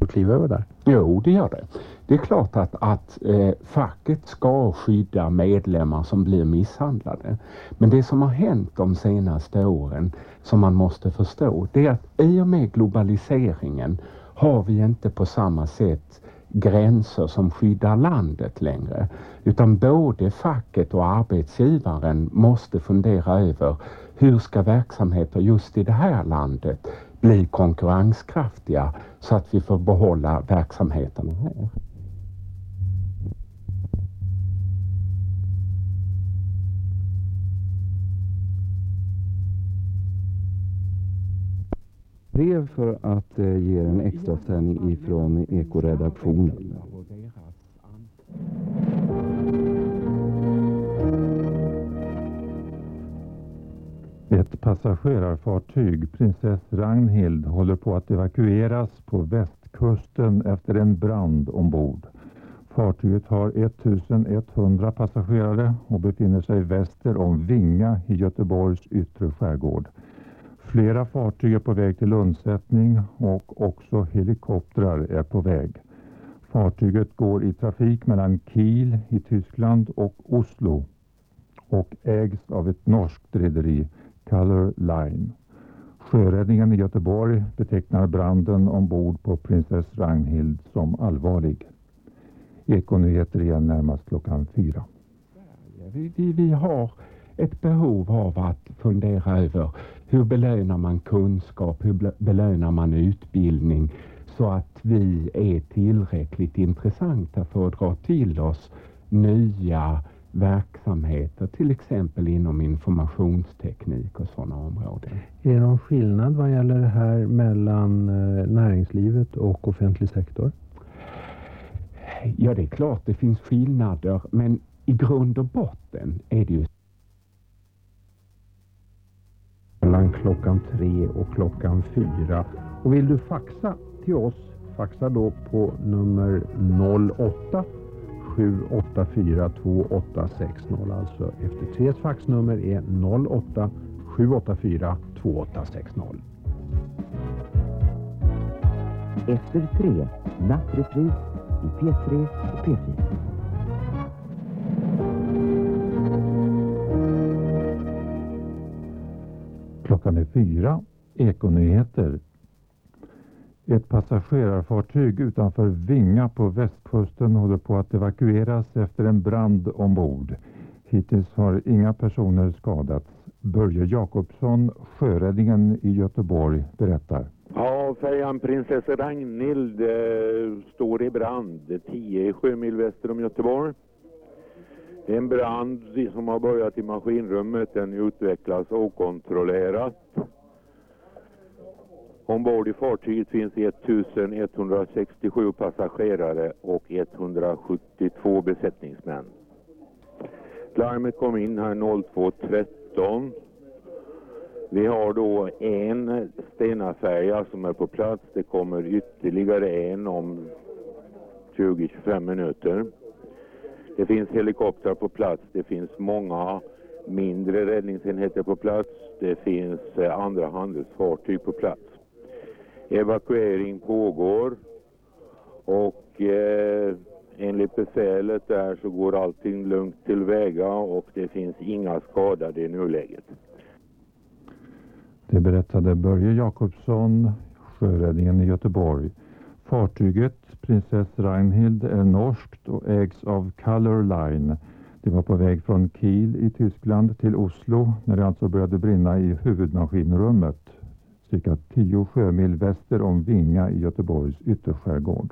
kliva över där? Jo, det gör det. Det är klart att facket ska skydda medlemmar som blir misshandlade. Men det som har hänt de senaste åren som man måste förstå, det är att i och med globaliseringen har vi inte på samma sätt gränser som skyddar landet längre. Utan både facket och arbetsgivaren måste fundera över hur ska verksamheter just i det här landet bli konkurrenskraftiga så att vi får behålla verksamheterna här. Brev för att ge en extra sändning ifrån Ekoredaktionen. Ett passagerarfartyg, Prinsess Ragnhild, håller på att evakueras på västkusten efter en brand ombord. Fartyget har 1100 passagerare och befinner sig väster om Vinga i Göteborgs yttre skärgård. Flera fartyg är på väg till undsättning och också helikoptrar är på väg. Fartyget går i trafik mellan Kiel i Tyskland och Oslo och ägs av ett norskt rederi, Color Line. Sjöräddningen i Göteborg betecknar branden ombord på Prinsess Ragnhild som allvarlig. Ekonyheter igen närmast klockan 4. Vi har ett behov av att fundera över hur belönar man kunskap, hur belönar man utbildning så att vi är tillräckligt intressanta för att dra till oss nya verksamheter, till exempel inom informationsteknik och sådana områden. Är det någon skillnad vad gäller det här mellan näringslivet och offentlig sektor? Ja, det är klart det finns skillnader, men i grund och botten är det ju mellan klockan 3 och klockan 4. Och vill du faxa till oss, faxa då på nummer 08 784 2860. Alltså efter 3 faxnummer är 08 784 2860. Efter 3, nattrepris i P3 och P4. Klockan är 4. Ekonyheter. Ett passagerarfartyg utanför Vinga på västkusten håller på att evakueras efter en brand ombord. Hittills har inga personer skadats. Börje Jakobsson, sjöräddningen i Göteborg, berättar. Ja, färjan Prinsess Ragnhild står i brand 10 sjömil väster om Göteborg. Det är en brand som har börjat i maskinrummet. Den utvecklas okontrollerat. Ombord i fartyget finns 1167 passagerare och 172 besättningsmän. Larmet kom in här 02.13. Vi har då en Stena-färja som är på plats. Det kommer ytterligare en om 20-25 minuter. Det finns helikoptrar på plats. Det finns många mindre räddningsenheter på plats. Det finns andra handelsfartyg på plats. Evakuering pågår och enligt befälet där så går allting lugnt tillväga och det finns inga skadade i nuläget. Det berättade Börje Jakobsson, sjöräddningen i Göteborg. Fartyget Prinsess Ragnhild är norskt och ägs av Color Line. Det var på väg från Kiel i Tyskland till Oslo när det alltså började brinna i huvudmaskinrummet. Cirka 10 sjömil väster om Vinga i Göteborgs ytterskärgård.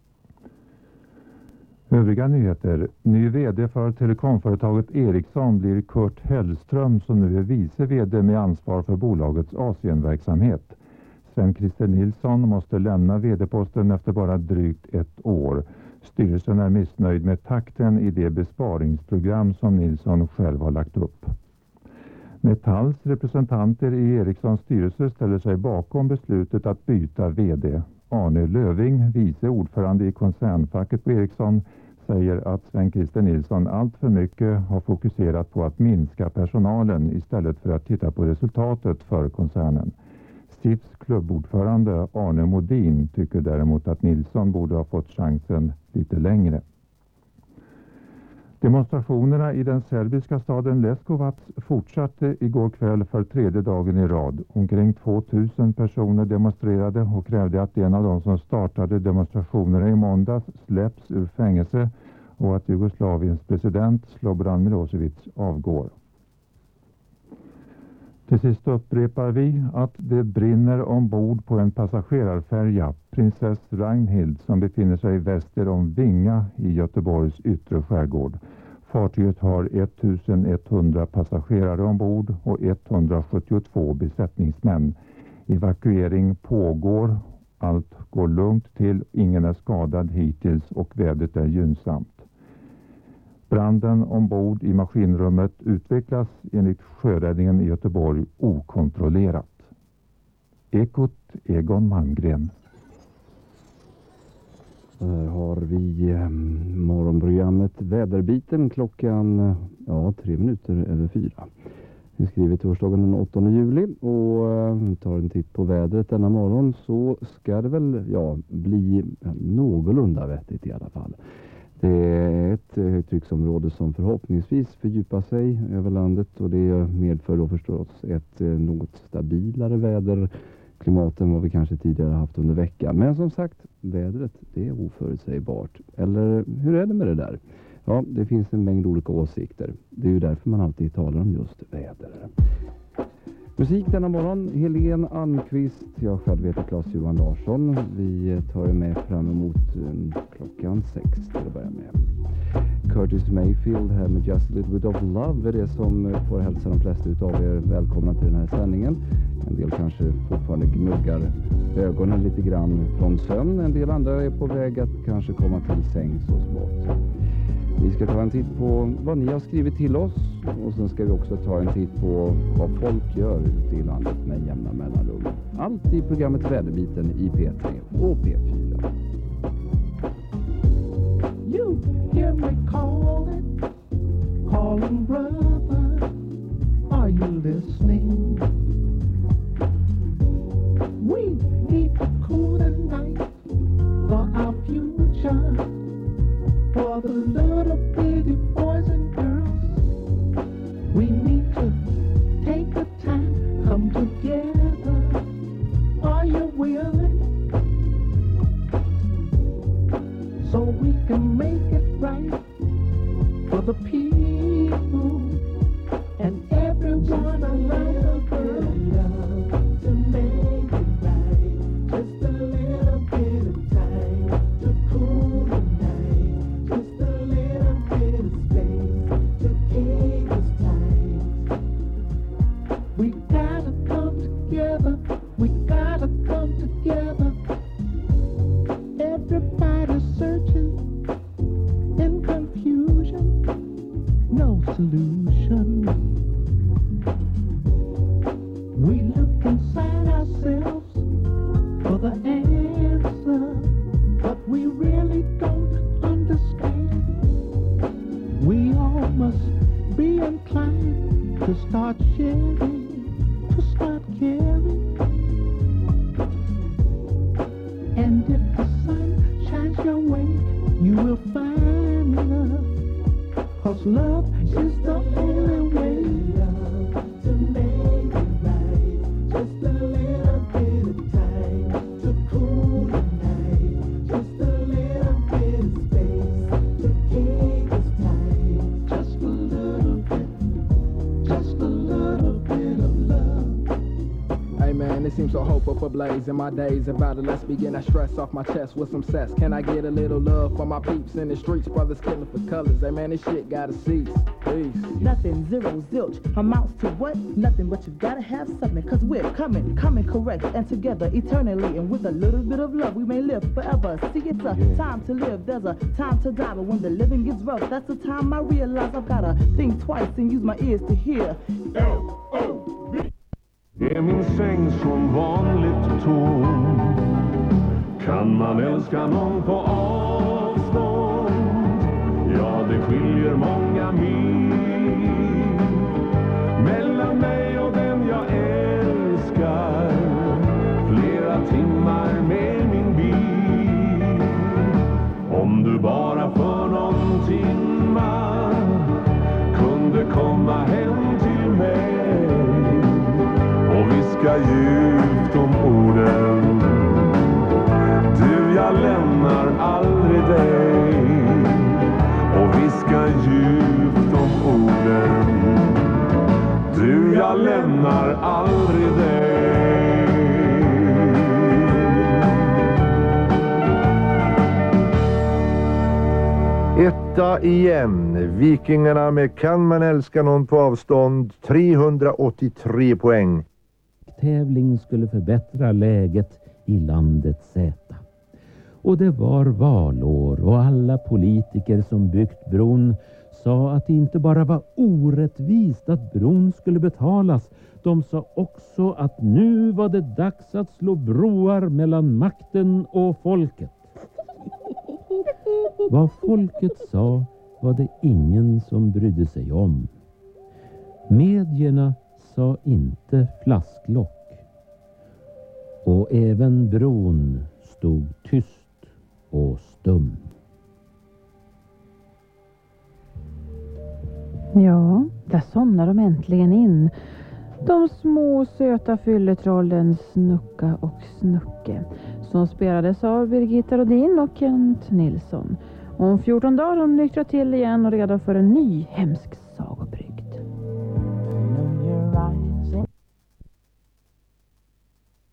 Övriga nyheter. Ny vd för telekomföretaget Ericsson blir Kurt Hellström som nu är vice vd med ansvar för bolagets Asienverksamhet. Sven-Christer Nilsson måste lämna vd-posten efter bara drygt 1 år. Styrelsen är missnöjd med takten i det besparingsprogram som Nilsson själv har lagt upp. Metalls representanter i Ericssons styrelse ställer sig bakom beslutet att byta vd. Arne Löving, vice ordförande i koncernfacket på Ericsson, säger att Sven-Christer Nilsson allt för mycket har fokuserat på att minska personalen istället för att titta på resultatet för koncernen. SIFs klubbordförande Arne Modin tycker däremot att Nilsson borde ha fått chansen lite längre. Demonstrationerna i den serbiska staden Leskovac fortsatte igår kväll för tredje dagen i rad. Omkring 2000 personer demonstrerade och krävde att en av de som startade demonstrationerna i måndags släpps ur fängelse och att Jugoslaviens president Slobodan Milosevic avgår. Till sist upprepar vi att det brinner ombord på en passagerarfärja, Prinsess Ragnhild, som befinner sig väster om Vinga i Göteborgs yttre skärgård. Fartyget har 1100 passagerare ombord och 172 besättningsmän. Evakuering pågår, allt går lugnt till, ingen är skadad hittills och vädret är gynnsamt. Branden ombord i maskinrummet utvecklas enligt sjöräddningen i Göteborg okontrollerat. Ekot Egon Malmgren. Här har vi morgonprogrammet Väderbiten klockan 4:03. Vi skriver torsdagen den 8 juli och tar en titt på vädret denna morgon, så ska det väl bli någorlunda vettigt i alla fall. Det är ett högtrycksområde som förhoppningsvis fördjupar sig över landet, och det medför då förstås ett något stabilare väderklimat än vad vi kanske tidigare haft under veckan. Men som sagt, vädret, det är oförutsägbart. Eller hur är det med det där? Ja, det finns en mängd olika åsikter. Det är ju därför man alltid talar om just väder. Musik denna morgon, Helene Almqvist. Jag själv heter Claes-Johan Larsson. Vi tar med fram emot klockan 6 till att börja med. Curtis Mayfield här med Just a Little Bit of Love är det som får hälsa de flesta utav er välkomna till den här sändningen. En del kanske fortfarande gnuggar ögonen lite grann från sömn. En del andra är på väg att kanske komma till säng så smått. Vi ska ta en titt på vad ni har skrivit till oss, och sen ska vi också ta en titt på vad folk gör ute i landet med jämna mellanrum. Allt i programmet Väderbiten i P3 och P4. You hear me calling brother, are you listening? We need to cool the night for our future. For the little bitty boys and girls, we need to take the time, come together. Are you willing? So we can make it right for the people and everyone around the world. To make it right, just a little bit of time to cool the night. Just a little bit of space to keep us tight. We gotta come together. We gotta come together. Everybody's searching in confusion. No solution. We look inside ourselves for the answer, but we really don't understand. We all must be inclined to start sharing, to start caring. And if the sun shines your way, you will find love. 'Cause love is the only way to make it right. Just a little bit of time to cool the night. Just a little bit of space to keep us tight. Just a little bit of love. Hey man, it seems so hopeful for blaze in my days about it. Let's begin that stress off my chest with some cess. Can I get a little love for my peeps in the streets? Brothers killing for colors. Hey man, this shit gotta cease. Peace. Nothing, zero, zilch amounts to what? Nothing, but you gotta have something. 'Cause we're coming correct and together eternally. And with a little bit of love, we may live forever. See, it's a time to live, there's a time to die. But when the living gets rough, that's the time I realize I've gotta think twice and use my ears to hear. L-O-V. Är min säng som vanligt tom? Kan man älska någon på avstånd? Ja, det skiljer många mil mellan mig och den jag älskar. Etta igen. Vikingarna med Kan man älska någon på avstånd. 383 poäng. Tävling skulle förbättra läget i landets säta. Och det var valår och alla politiker som byggt bron sa att det inte bara var orättvist att bron skulle betalas. De sa också att nu var det dags att slå broar mellan makten och folket. Vad folket sa var det ingen som brydde sig om. Medierna sa inte flasklock. Och även bron stod tyst och stum. Ja, där somnar de äntligen in. De små söta fylletrollen Snucka och Snucke, som spelades av Birgitta Rodin och Kent Nilsson. Om 14 dagar de nyktrar till igen och redo för en ny hemsk